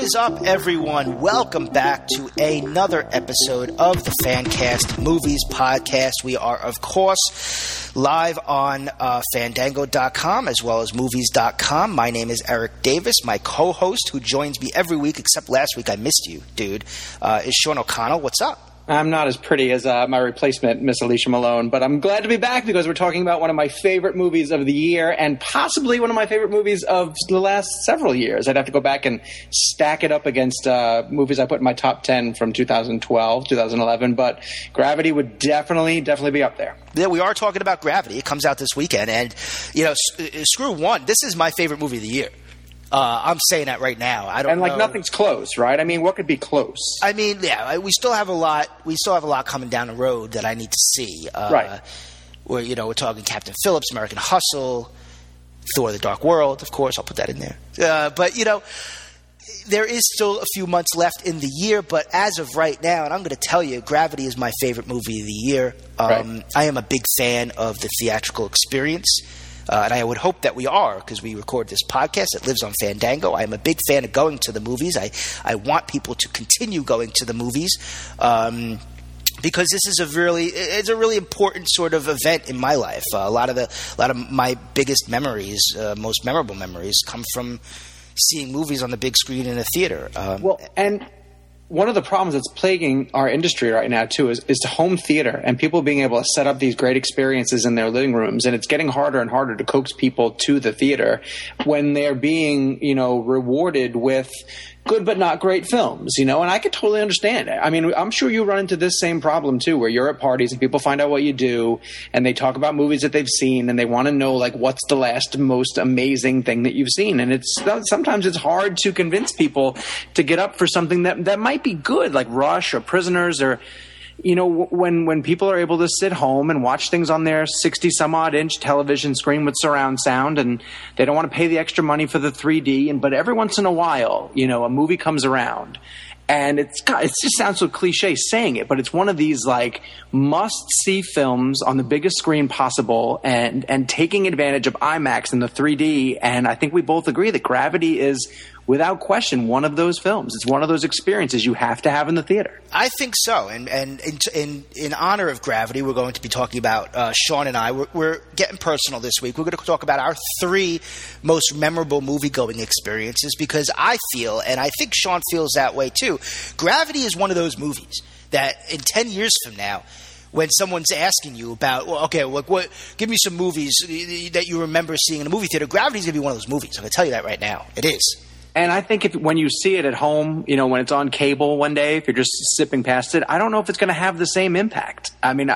is up, everyone? Welcome back to another episode of the Fancast Movies Podcast. We are, of course, live on Fandango.com as well as Movies.com. My name is Eric Davis. My co-host, who joins me every week, except last week I missed you, dude, is Sean O'Connell. What's up? I'm not as pretty as my replacement, Miss Alicia Malone, but I'm glad to be back because we're talking about one of my favorite movies of the year and possibly one of my favorite movies of the last several years. I'd have to go back and stack it up against movies I put in my top 10 from 2012, 2011, but Gravity would definitely be up there. Yeah, we are talking about Gravity. It comes out this weekend, and, you know, screw one. This is my favorite movie of the year. I'm saying that right now. I don't know. Nothing's close, right? I mean, what could be close? I mean, yeah, we still have a lot. We still have a lot coming down the road that I need to see. Right. Where, you know, we're talking Captain Phillips, American Hustle, Thor: The Dark World. Of course, I'll put that in there. But, you know, there is still a few months left in the year. But as of right now, and I'm going to tell you, Gravity is my favorite movie of the year. Right. I am a big fan of the theatrical experience. And I would hope that we are, because we record this podcast. It lives on Fandango. I am a big fan of going to the movies. I want people to continue going to the movies because this is it's a really important sort of event in my life. A lot of my biggest memories, most memorable memories, come from seeing movies on the big screen in a theater. And one of the problems that's plaguing our industry right now, too, is to home theater and people being able to set up these great experiences in their living rooms. And it's getting harder and harder to coax people to the theater when they're being, you know, rewarded with good but not great films, you know, and I could totally understand it. I mean, I'm sure you run into this same problem, too, where you're at parties and people find out what you do and they talk about movies that they've seen and they want to know, like, what's the last most amazing thing that you've seen. And sometimes it's hard to convince people to get up for something that might be good, like Rush or Prisoners or, you know, when people are able to sit home and watch things on their 60-some-odd inch television screen with surround sound and they don't want to pay the extra money for the 3D, but every once in a while, you know, a movie comes around. And it just sounds so cliche saying it, but it's one of these, like, must-see films on the biggest screen possible and taking advantage of IMAX and the 3D. And I think we both agree that Gravity is, without question, one of those films. It's one of those experiences you have to have in the theater. I think so. And in honor of Gravity, we're going to be talking about, Sean and I, we're getting personal this week. We're going to talk about our 3 most memorable movie-going experiences because I feel, and I think Sean feels that way too, Gravity is one of those movies that in 10 years from now, when someone's asking you about, well, okay, what, give me some movies that you remember seeing in a movie theater, Gravity's going to be one of those movies. I'm going to tell you that right now. It is. And I think when you see it at home, you know, when it's on cable one day, if you're just zipping past it, I don't know if it's going to have the same impact. I mean,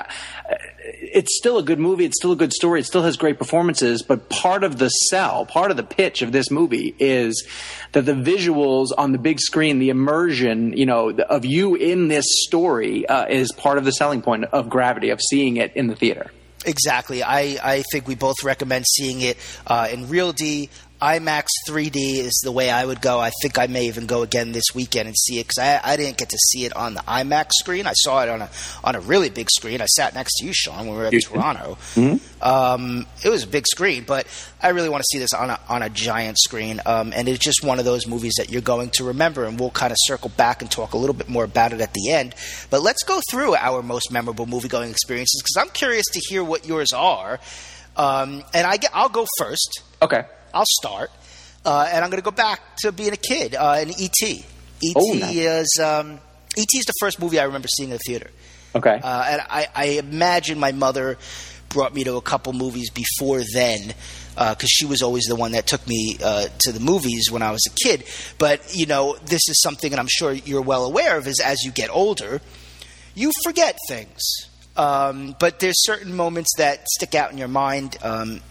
it's still a good movie. It's still a good story. It still has great performances. But part of the sell, part of the pitch of this movie is that the visuals on the big screen, the immersion, you know, of you in this story is part of the selling point of Gravity, of seeing it in the theater. Exactly. I think we both recommend seeing it in Real D. IMAX 3D is the way I would go. I think I may even go again this weekend and see it because I didn't get to see it on the IMAX screen. I saw it on a really big screen. I sat next to you, Sean, when we were at Toronto. Mm-hmm. It was a big screen, but I really want to see this on a giant screen. And it's just one of those movies that you're going to remember, and we'll kind of circle back and talk a little bit more about it at the end. But let's go through our most memorable movie-going experiences because I'm curious to hear what yours are. And I'll go first. Okay. I'll start, and I'm going to go back to being a kid in E.T. E.T. is the first movie I remember seeing in the theater. Okay. And I imagine my mother brought me to a couple movies before then because she was always the one that took me to the movies when I was a kid. But, you know, this is something that I'm sure you're well aware of is as you get older, you forget things. But there's certain moments that stick out in your mind, and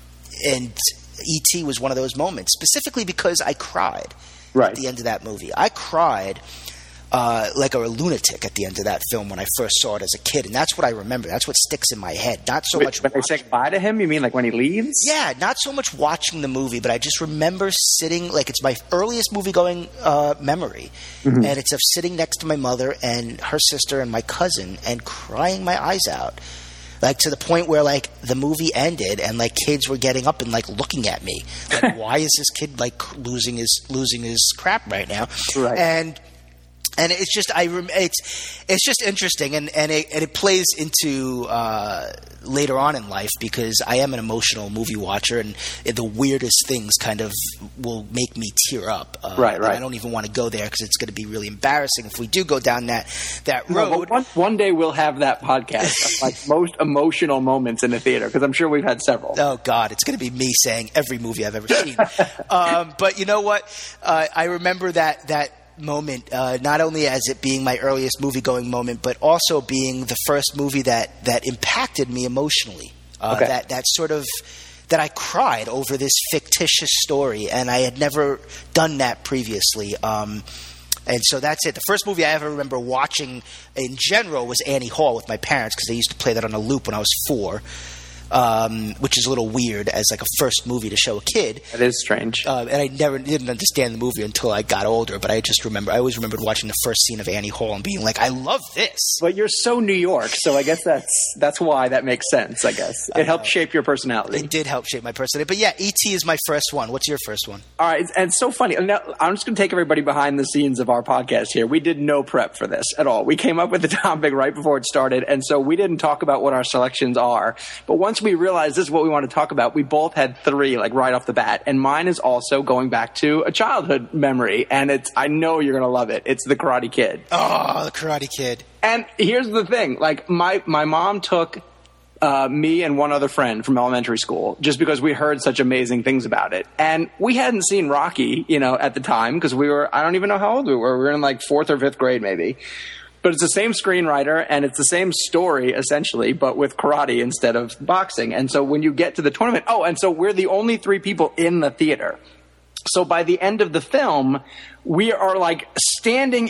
E.T. was one of those moments, specifically because I cried at the end of that movie. I cried like a lunatic at the end of that film when I first saw it as a kid, and that's what I remember. That's what sticks in my head. Not so much when they say goodbye to him, you mean like when he leaves? Yeah, not so much watching the movie, but I just remember sitting, like it's my earliest movie-going memory, and it's of sitting next to my mother and her sister and my cousin and crying my eyes out. Like, to the point where, like, the movie ended and, like, kids were getting up and, like, looking at me. Like, why is this kid, like, losing his crap right now? Right. And it's just it's just interesting, and it plays into later on in life, because I am an emotional movie watcher, and the weirdest things kind of will make me tear up. Right. I don't even want to go there because it's going to be really embarrassing if we do go down that road. No, one day we'll have that podcast of, like, most emotional moments in the theater, because I'm sure we've had several. Oh God, it's going to be me saying every movie I've ever seen. But you know what? I remember that moment, not only as it being my earliest movie-going moment, but also being the first movie that impacted me emotionally. That sort of that I cried over this fictitious story, and I had never done that previously. And so that's it. The first movie I ever remember watching in general was Annie Hall with my parents, because they used to play that on a loop when I was 4. Which is a little weird as like a first movie to show a kid. That is strange. And I didn't understand the movie until I got older. But I always remembered watching the first scene of Annie Hall and being like, I love this. But you're so New York, so I guess that's why that makes sense. I guess it helped shape your personality. It did help shape my personality. But yeah, E.T. is my first one. What's your first one? All right, and it's so funny. Now, I'm just going to take everybody behind the scenes of our podcast here. We did no prep for this at all. We came up with the topic right before it started, and so we didn't talk about what our selections are. But once we realized this is what we want to talk about, we both had 3, like, right off the bat. And mine is also going back to a childhood memory, and I know you're going to love it. It's The Karate Kid. Oh, The Karate Kid. And here's the thing. Like, my mom took me and one other friend from elementary school just because we heard such amazing things about it. And we hadn't seen Rocky, at the time, because I don't even know how old we were. We were in, like, 4th or 5th grade maybe. But it's the same screenwriter, and it's the same story, essentially, but with karate instead of boxing. And so when you get to the tournament... Oh, and so we're the only 3 people in the theater. So by the end of the film, we are, like, standing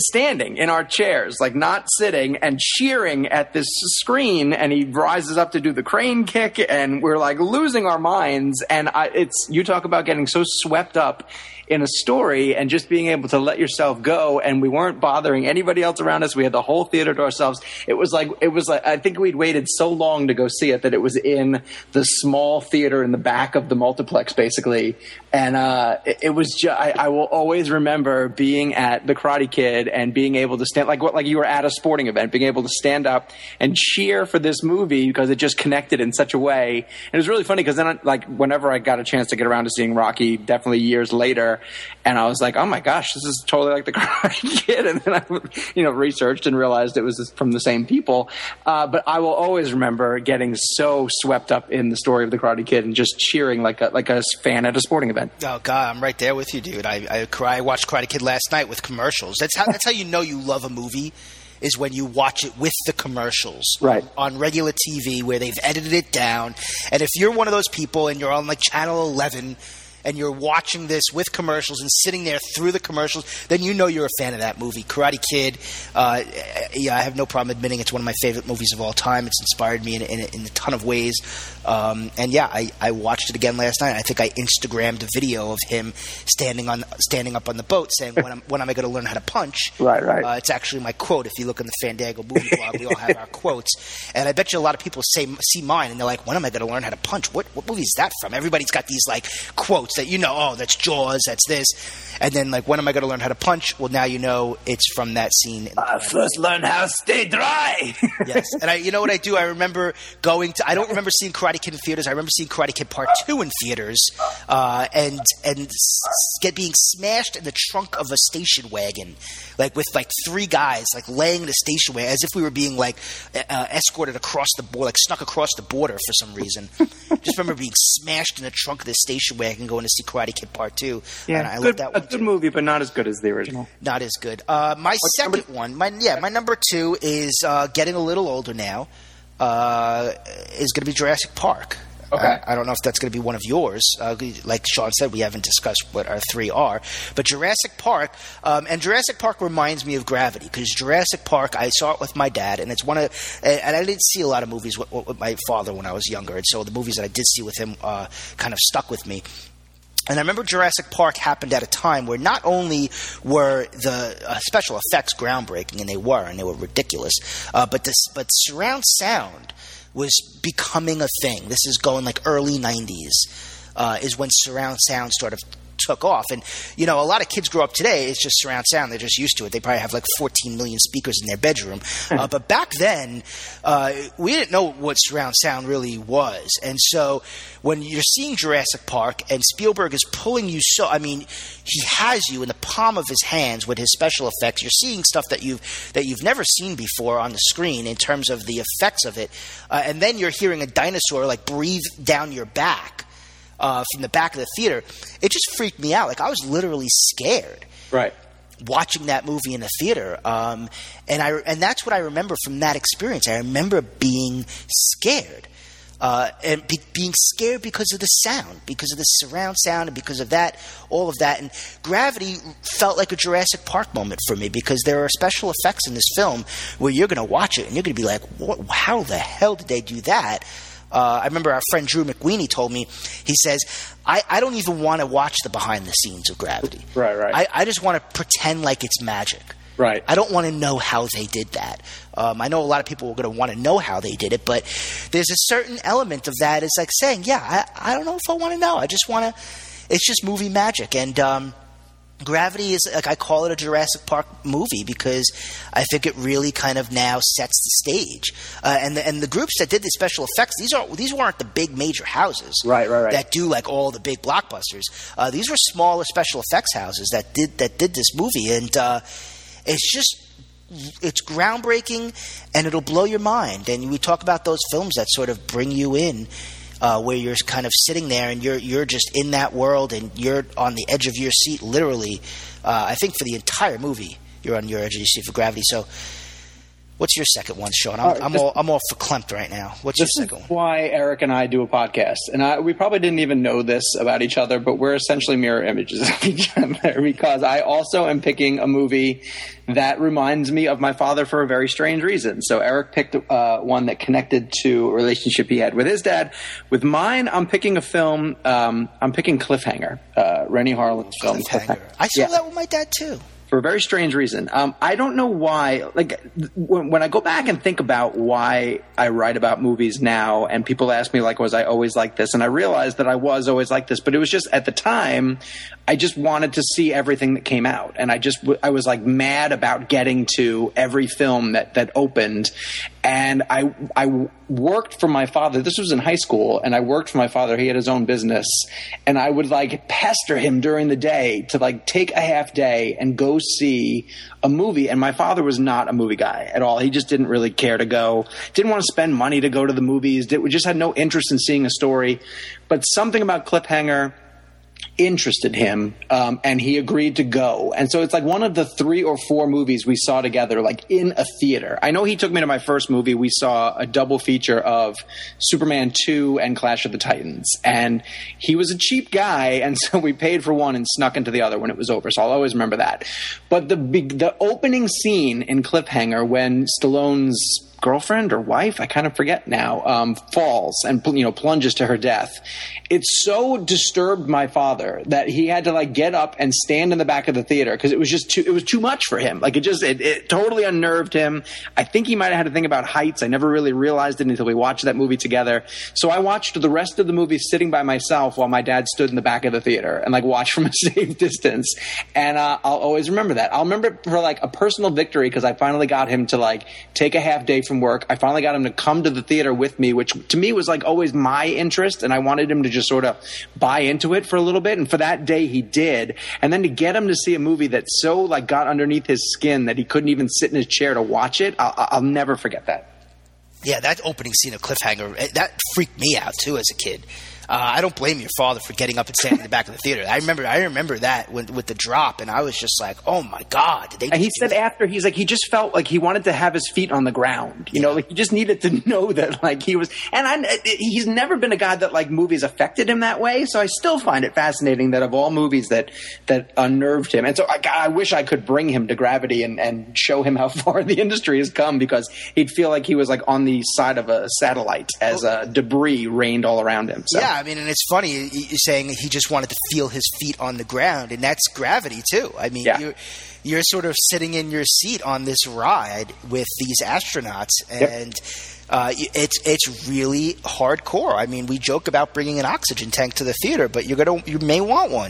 in our chairs, like, not sitting, and cheering at this screen, and he rises up to do the crane kick, and we're, like, losing our minds. And you talk about getting so swept up in a story and just being able to let yourself go, and we weren't bothering anybody else around us. We had the whole theater to ourselves. It was like I think we'd waited so long to go see it that it was in the small theater in the back of the multiplex, basically. And it was just, I will always remember being at the Karate Kid and being able to stand like you were at a sporting event, being able to stand up and cheer for this movie because it just connected in such a way. And it was really funny because then, whenever I got a chance to get around to seeing Rocky, definitely years later, and I was like, oh my gosh, this is totally like the Karate Kid. And then I, researched and realized it was from the same people. But I will always remember getting so swept up in the story of the Karate Kid and just cheering like a fan at a sporting event. Oh God, I'm right there with you, dude. I watched Karate Kid last night with commercials. That's how you know you love a movie, is when you watch it with the commercials, right, on regular TV where they've edited it down. And if you're one of those people and you're on like Channel 11 and you're watching this with commercials and sitting there through the commercials, then you know you're a fan of that movie. Karate Kid, I have no problem admitting it's one of my favorite movies of all time. It's inspired me in a ton of ways. And yeah, I watched it again last night. I think I Instagrammed a video of him standing up on the boat saying, when am I going to learn how to punch? Right. It's actually my quote. If you look in the Fandango movie blog, we all have our quotes. And I bet you a lot of people see mine and they're like, when am I going to learn how to punch? What movie is that from? Everybody's got these like quotes that that's Jaws, that's this. And then when am I going to learn how to punch? Well, now you know it's from that scene. First learn how to stay dry. Yes. And you know what I do? I remember I don't remember seeing Karate Kid in theaters. I remember seeing Karate Kid Part 2 in theaters and being smashed in the trunk of a station wagon, with 3 guys laying in a station wagon as if we were being escorted across the border, snuck across the border for some reason. Just remember being smashed in the trunk of the station wagon going to see Karate Kid Part 2. Yeah, and I love that one. A good movie, but not as good as the original. Not as good. My second one, my number 2 is getting a little older now, is going to be Jurassic Park. Okay. I don't know if that's going to be one of yours. Like Sean said, we haven't discussed what our 3 are. But Jurassic Park, and Jurassic Park reminds me of Gravity, because Jurassic Park, I saw it with my dad, and it's and I didn't see a lot of movies with my father when I was younger, and so the movies that I did see with him kind of stuck with me. And I remember Jurassic Park happened at a time where not only were the special effects groundbreaking, and they were ridiculous, but surround sound was becoming a thing. This is going like early 90s is when surround sound sort of took off. And, a lot of kids grow up today, it's just surround sound. They're just used to it. They probably have like 14 million speakers in their bedroom. But back then, we didn't know what surround sound really was. And so when you're seeing Jurassic Park and Spielberg is pulling you he has you in the palm of his hands with his special effects. You're seeing stuff that you've never seen before on the screen in terms of the effects of it. And then you're hearing a dinosaur like breathe down your back. From the back of the theater, it just freaked me out. Like, I was literally scared, right, watching that movie in the theater. And that's what I remember from that experience. I remember being scared, and being scared because of the sound, because of the surround sound, and because of that, all of that. And Gravity felt like a Jurassic Park moment for me, because there are special effects in this film where you're going to watch it and you're going to be like, how the hell did they do that? I remember our friend Drew McWeeny told me, he says, I don't even want to watch the behind the scenes of Gravity. Right. I just want to pretend like it's magic. Right. I don't want to know how they did that. I know a lot of people are going to want to know how they did it, but there's a certain element of that. It's like saying, I don't know if I want to know. I just want to – it's just movie magic. And Gravity is, like, I call it a Jurassic Park movie because I think it really kind of now sets the stage. And the groups that did the special effects, these weren't the big major houses right. that do like all the big blockbusters. These were smaller special effects houses that did this movie, and it's groundbreaking, and it'll blow your mind. And we talk about those films that sort of bring you in. Where you're kind of sitting there and you're just in that world and you're on the edge of your seat, literally. I think for the entire movie, you're on your edge of your seat for Gravity. So, what's your second one, Sean? I'm all verklempt right now. What's your second one? This is why Eric and I do a podcast, and we probably didn't even know this about each other, but we're essentially mirror images of each other, because I also am picking a movie that reminds me of my father for a very strange reason. So Eric picked one that connected to a relationship he had with his dad. With mine, I'm picking a film. I'm picking Cliffhanger, Renny Harlin's film. Cliffhanger. I saw that with my dad too. For a very strange reason. I don't know why. Like, when I go back and think about why I write about movies now, and people ask me, like, was I always like this? And I realized that I was always like this, but it was just at the time, I just wanted to see everything that came out, and I was like mad about getting to every film that opened, and I worked for my father. This was in high school, and I worked for my father. He had his own business, and I would like pester him during the day to like take a half day and go see a movie. And my father was not a movie guy at all. He just didn't really care to go, didn't want to spend money to go to the movies, just had no interest in seeing a story. But something about Cliffhanger interested him, and he agreed to go. And so it's like one of the 3 or 4 movies we saw together, like in a theater. I know he took me to my first movie. We saw a double feature of Superman 2 and Clash of the Titans. And he was a cheap guy, and so we paid for one and snuck into the other when it was over. So I'll always remember that. But the opening scene in Cliffhanger, when Stallone's girlfriend or wife, I kind of forget now, falls and plunges to her death. It so disturbed my father that he had to like get up and stand in the back of the theater because it was just too much for him. Like it totally unnerved him. I think he might have had to think about heights. I never really realized it until we watched that movie together. So I watched the rest of the movie sitting by myself while my dad stood in the back of the theater and like watched from a safe distance. And I'll always remember that. I'll remember it for like a personal victory because I finally got him to like take a half day from work. I finally got him to come to the theater with me, which to me was like always my interest, and I wanted him to just sort of buy into it for a little bit. And for that day he did. And then to get him to see a movie that so like got underneath his skin that he couldn't even sit in his chair to watch it, I'll never forget that. Yeah, that opening scene of Cliffhanger, that freaked me out too as a kid. I don't blame your father for getting up and standing in the back of the theater. I remember that with the drop, and I was just like, "Oh my God!" And he said after, he's like, he just felt like he wanted to have his feet on the ground. You know, like he just needed to know that, like he was. And he's never been a guy that like movies affected him that way. So I still find it fascinating that of all movies that unnerved him, and so I wish I could bring him to Gravity and show him how far the industry has come, because he'd feel like he was like on the side of a satellite as debris rained all around him. So. Yeah. I mean, and it's funny you're saying he just wanted to feel his feet on the ground, and that's Gravity too. I mean, you're sort of sitting in your seat on this ride with these astronauts, and it's really hardcore. I mean, we joke about bringing an oxygen tank to the theater, but you may want one.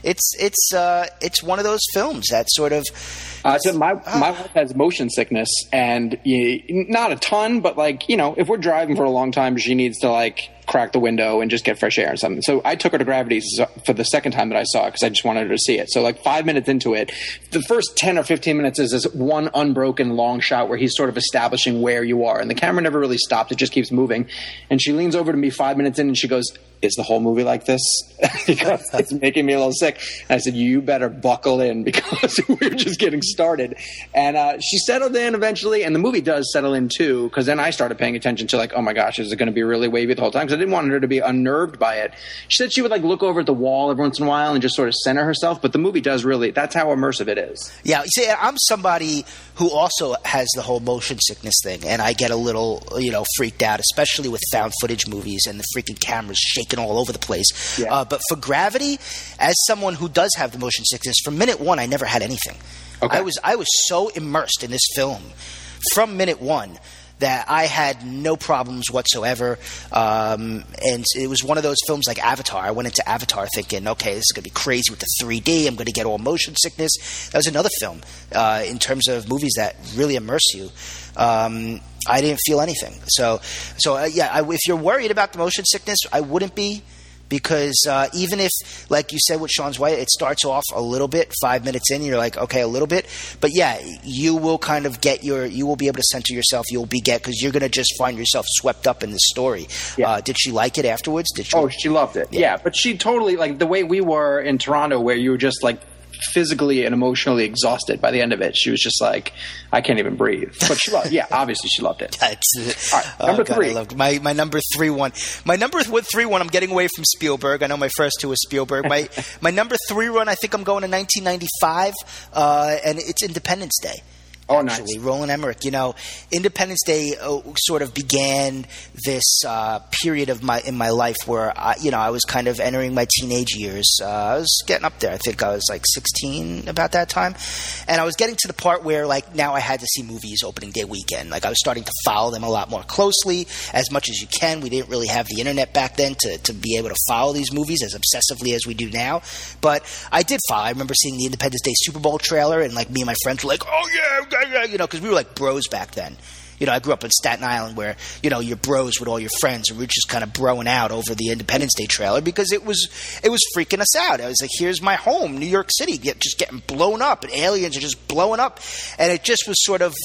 It's one of those films that sort of. So my wife has motion sickness, and not a ton, but if we're driving for a long time, she needs to crack the window and just get fresh air or something. So I took her to Gravity for the second time that I saw it because I just wanted her to see it. So 5 minutes into it, the first 10 or 15 minutes is this one unbroken long shot where he's sort of establishing where you are, and the camera never really stops; it just keeps moving. And she leans over to me 5 minutes in, and she goes, "Is the whole movie like this?" Because it's making me a little sick. And I said, "You better buckle in because we're just getting started." And she settled in eventually, and the movie does settle in too. Because then I started paying attention to oh my gosh, is it going to be really wavy the whole time? Because I didn't want her to be unnerved by it. She said she would look over at the wall every once in a while and just sort of center herself. But the movie does that's how immersive it is. Yeah, you see, I'm somebody who also has the whole motion sickness thing, and I get a little freaked out, especially with found footage movies and the freaking cameras shaking all over the place. Yeah. But for Gravity, as someone who does have the motion sickness, from minute one, I never had anything. Okay. I was so immersed in this film from minute one that I had no problems whatsoever. And it was one of those films like Avatar. I went into Avatar thinking, okay, this is going to be crazy with the 3D. I'm going to get all motion sickness. That was another film in terms of movies that really immerse you. I didn't feel anything. So if you're worried about the motion sickness, I wouldn't be. Because even if, like you said with Sean's Wife, it starts off a little bit, 5 minutes in, you're like, okay, a little bit. But yeah, you will kind of you will be able to center yourself. Because you're going to just find yourself swept up in the story. Yeah. Did she like it afterwards? She loved it. Yeah. But she totally, the way we were in Toronto, where you were just physically and emotionally exhausted by the end of it. She was just I can't even breathe. But she loved obviously she loved it. All right, number three. I loved my number 3-1. My number 3-1, I'm getting away from Spielberg. I know my first two was Spielberg. My number 3 run, I think I'm going to 1995, and it's Independence Day. Oh, actually, nice. Roland Emmerich. Independence Day sort of began this period in my life where I was kind of entering my teenage years. I was getting up there. I think I was 16 about that time, and I was getting to the part where now I had to see movies opening day weekend. I was starting to follow them a lot more closely, as much as you can. We didn't really have the internet back then to be able to follow these movies as obsessively as we do now. But I did follow. I remember seeing the Independence Day Super Bowl trailer, and me and my friends were like, "Oh yeah." Because we were bros back then. I grew up in Staten Island where, you're bros with all your friends, and we were just kind of broing out over the Independence Day trailer because it was freaking us out. I was like, here's my home, New York City, just getting blown up, and aliens are just blowing up. And it just was sort of,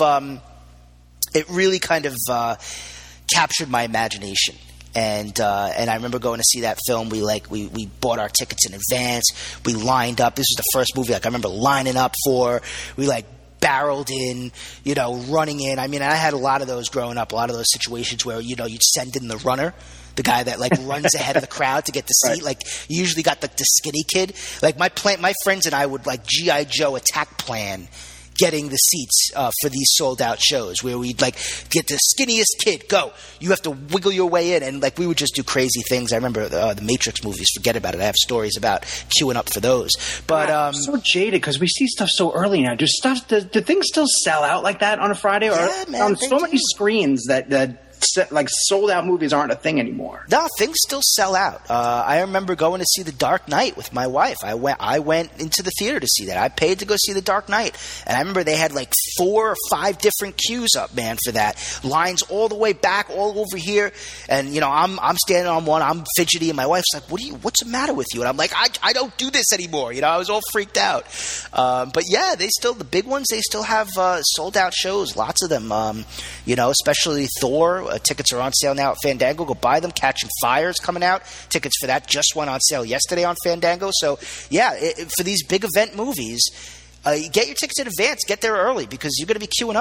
it really kind of captured my imagination. And I remember going to see that film. We bought our tickets in advance. We lined up. This was the first movie I remember lining up for. We barreled in, running in. I mean, I had a lot of those growing up, a lot of those situations where, you'd send in the runner, the guy that runs ahead of the crowd to get the seat. Right. You usually got the skinny kid. My friends and I would G.I. Joe attack plan getting the seats for these sold-out shows where we'd get the skinniest kid, go. You have to wiggle your way in, and we would just do crazy things. I remember the Matrix movies. Forget about it. I have stories about queuing up for those. But I'm so jaded because we see stuff so early now. Do things still sell out like that on a Friday? Or man, on so many screens that sold out movies aren't a thing anymore. No, things still sell out. I remember going to see The Dark Knight with my wife. I went into the theater to see that. I paid to go see The Dark Knight, and I remember they had 4 or 5 different queues up, man, for that. Lines all the way back, all over here, and I'm standing on one. I'm fidgety, and my wife's like, "What's the matter with you?" And I'm like, "I don't do this anymore." I was all freaked out. But yeah, the big ones, they still have sold out shows. Lots of them. Especially Thor. Tickets are on sale now at Fandango. Go buy them. Catching Fire's coming out. Tickets for that just went on sale yesterday on Fandango. So, yeah, for these big event movies, get your tickets in advance. Get there early because you're going to be queuing up.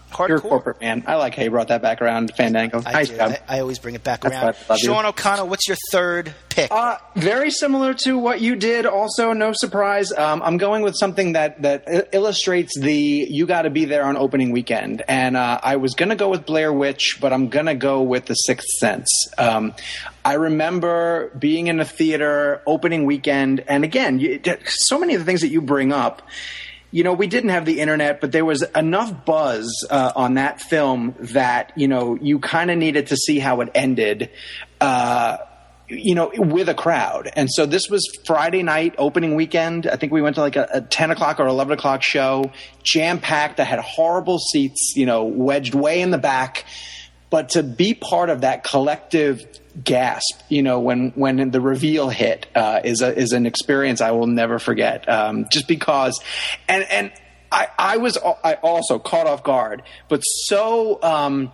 You're a corporate man. I like how you brought that back around, Fandango. Nice job. I always bring it back around. Sean O'Connell, what's your third pick? Very similar to what you did. Also, no surprise. I'm going with something that illustrates the you got to be there on opening weekend. And I was going to go with Blair Witch, but I'm going to go with The Sixth Sense. I remember being in a theater opening weekend, and again, so many of the things that you bring up. We didn't have the internet, but there was enough buzz on that film that, you kind of needed to see how it ended, with a crowd. And so this was Friday night, opening weekend. I think we went to like a 10 o'clock or 11 o'clock show, jam-packed. I had horrible seats, wedged way in the back. But to be part of that collective gasp, when the reveal hit, is an experience I will never forget. Just because, and I also caught off guard, but so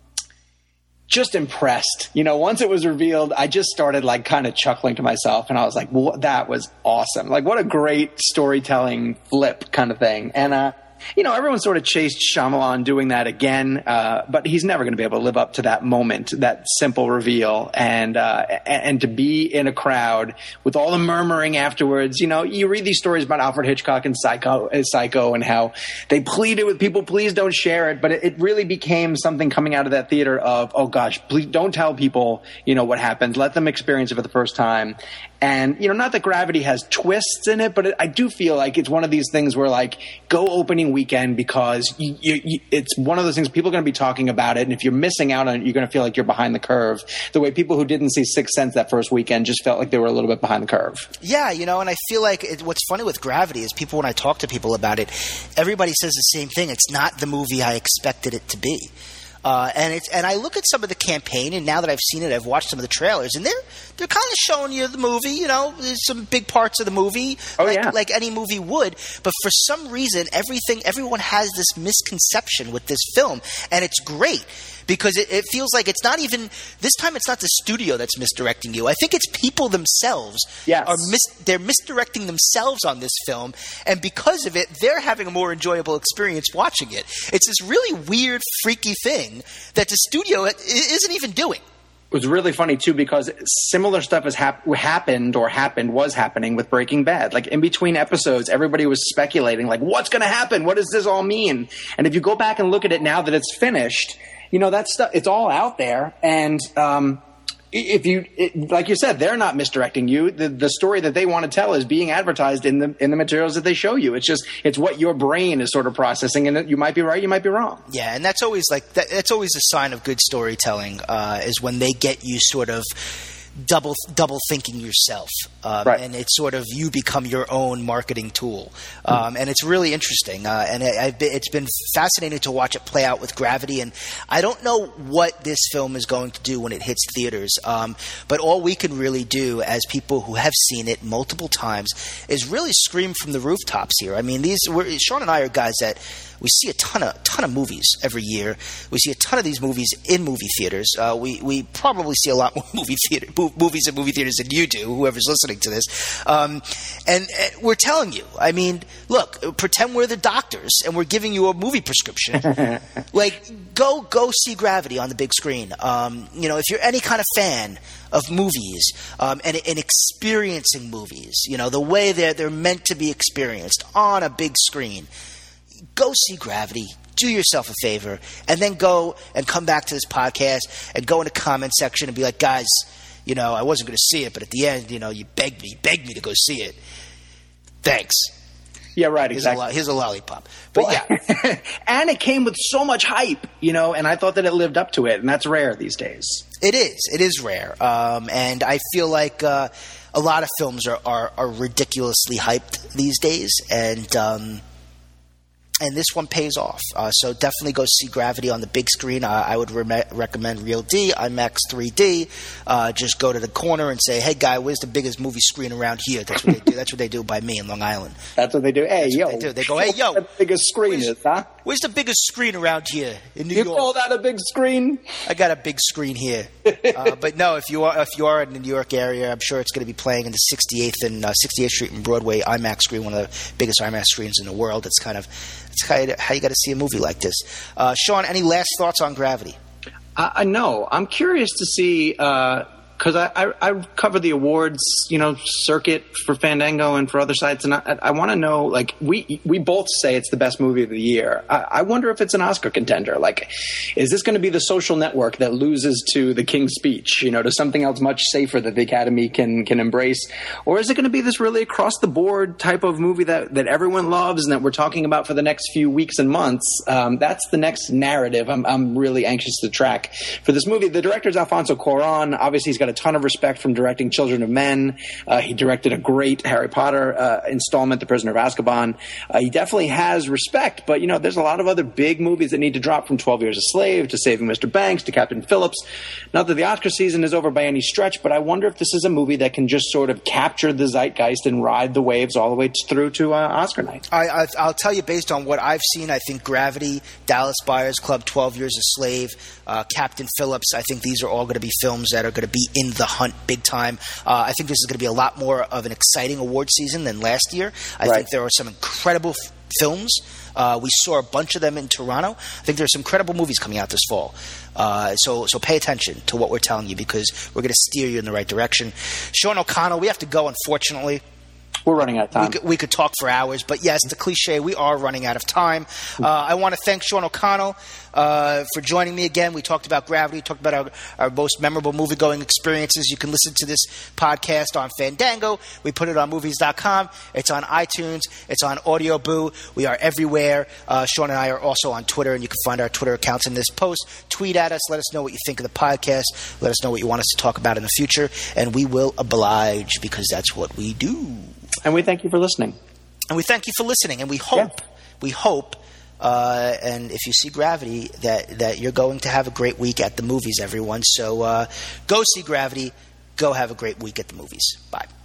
just impressed. Once it was revealed, I just started like kind of chuckling to myself, and I was like, well, that was awesome! Like, what a great storytelling flip kind of thing, and. Everyone sort of chased Shyamalan doing that again, but he's never going to be able to live up to that moment, that simple reveal, and to be in a crowd with all the murmuring afterwards. You read these stories about Alfred Hitchcock and Psycho, and how they pleaded with people, please don't share it, but it really became something coming out of that theater of, oh gosh, please don't tell people, what happens. Let them experience it for the first time. And, not that Gravity has twists in it, but I do feel like it's one of these things where, like, go opening weekend because it's one of those things people are going to be talking about it. And if you're missing out on it, you're going to feel like you're behind the curve. The way people who didn't see Sixth Sense that first weekend just felt like they were a little bit behind the curve. Yeah, and I feel like what's funny with Gravity is when I talk to people about it, everybody says the same thing. It's not the movie I expected it to be. And I look at some of the campaign, and now that I've seen it, I've watched some of the trailers, and they're kind of showing you the movie. There's some big parts of the movie, like any movie would. But for some reason, everyone has this misconception with this film, and it's great. Because it feels like it's not even – this time it's not the studio that's misdirecting you. I think it's people themselves. Yes. They're misdirecting themselves on this film, and because of it, they're having a more enjoyable experience watching it. It's this really weird, freaky thing that the studio isn't even doing. It was really funny, too, because similar stuff was happening with Breaking Bad. Like, in between episodes, everybody was speculating, like, what's going to happen? What does this all mean? And if you go back and look at it now that it's finished – that stuff, it's all out there. And like you said, they're not misdirecting you. The story that they want to tell is being advertised in the materials that they show you. It's what your brain is sort of processing, and you might be right, you might be wrong. Yeah, and that's always that's always a sign of good storytelling, is when they get you sort of double thinking yourself, right. And it's sort of you become your own marketing tool, and it's really interesting. And it's been fascinating to watch it play out with Gravity. And I don't know what this film is going to do when it hits theaters, but all we can really do as people who have seen it multiple times is really scream from the rooftops here. I mean, Sean and I are guys that. We see a ton of movies every year. We see a ton of these movies in movie theaters. We probably see a lot more movies in movie theaters than you do, whoever's listening to this. And we're telling you, I mean, look, pretend we're the doctors and we're giving you a movie prescription. Like, go see Gravity on the big screen. If you're any kind of fan of movies and experiencing movies, the way they're meant to be experienced on a big screen, go see Gravity, do yourself a favor, and then go and come back to this podcast and go in the comment section and be like, guys, I wasn't going to see it, but at the end, you begged me to go see it. Thanks. Yeah, right, exactly. Here's a lollipop. But yeah. And it came with so much hype, and I thought that it lived up to it, and that's rare these days. It is rare. And I feel like a lot of films are ridiculously hyped these days, and this one pays off. So definitely go see Gravity on the big screen. I would recommend Real D, IMAX 3D. Just go to the corner and say, hey, guy, where's the biggest movie screen around here? That's what they do. That's what they do by me in Long Island. That's what they do. Hey, yo. They do. They go, hey, yo. The biggest screen is, huh? Where's the biggest screen around here in New You York? call that a big screen? I got a big screen here. But no, if you are in the New York area, I'm sure it's going to be playing in the 68th and 68th Street and Broadway IMAX screen, one of the biggest IMAX screens in the world. It's kind of how you got to see a movie like this. Sean, any last thoughts on Gravity? No, I'm curious to see because I cover the awards, circuit for Fandango and for other sites, and I want to know, like, we both say it's the best movie of the year. I wonder if it's an Oscar contender. Like, is this going to be The Social Network that loses to The King's Speech, to something else much safer that the Academy can embrace, or is it going to be this really across the board type of movie that everyone loves and that we're talking about for the next few weeks and months? That's the next narrative I'm really anxious to track for this movie. The director's Alfonso Cuarón. Obviously, he's got a ton of respect from directing Children of Men. He directed a great Harry Potter installment, The Prisoner of Azkaban. He definitely has respect, but there's a lot of other big movies that need to drop, from 12 Years a Slave to Saving Mr. Banks to Captain Phillips. Not that the Oscar season is over by any stretch, but I wonder if this is a movie that can just sort of capture the zeitgeist and ride the waves all the way through to Oscar night. I'll tell you, based on what I've seen, I think Gravity, Dallas Buyers Club, 12 Years a Slave, Captain Phillips, I think these are all going to be films that are going to be in the hunt big time. I think this is going to be a lot more of an exciting award season than last year. I think there are some incredible films. We saw a bunch of them in Toronto. I think there's some incredible movies coming out this fall. So pay attention to what we're telling you, because we're going to steer you in the right direction. Sean O'Connell, we have to go, unfortunately. We're running out of time. We could talk for hours, but yes, the cliche, we are running out of time. I want to thank Sean O'Connell for joining me again. We talked about Gravity, talked about our most memorable movie-going experiences. You can listen to this podcast on Fandango. We put it on movies.com. It's on iTunes. It's on Audio Boo. We are everywhere. Sean and I are also on Twitter, and you can find our Twitter accounts in this post. Tweet at us. Let us know what you think of the podcast. Let us know what you want us to talk about in the future, and we will oblige, because that's what we do. And we thank you for listening. And we thank you for listening. And we hope, and if you see Gravity, that you're going to have a great week at the movies, everyone. So go see Gravity. Go have a great week at the movies. Bye.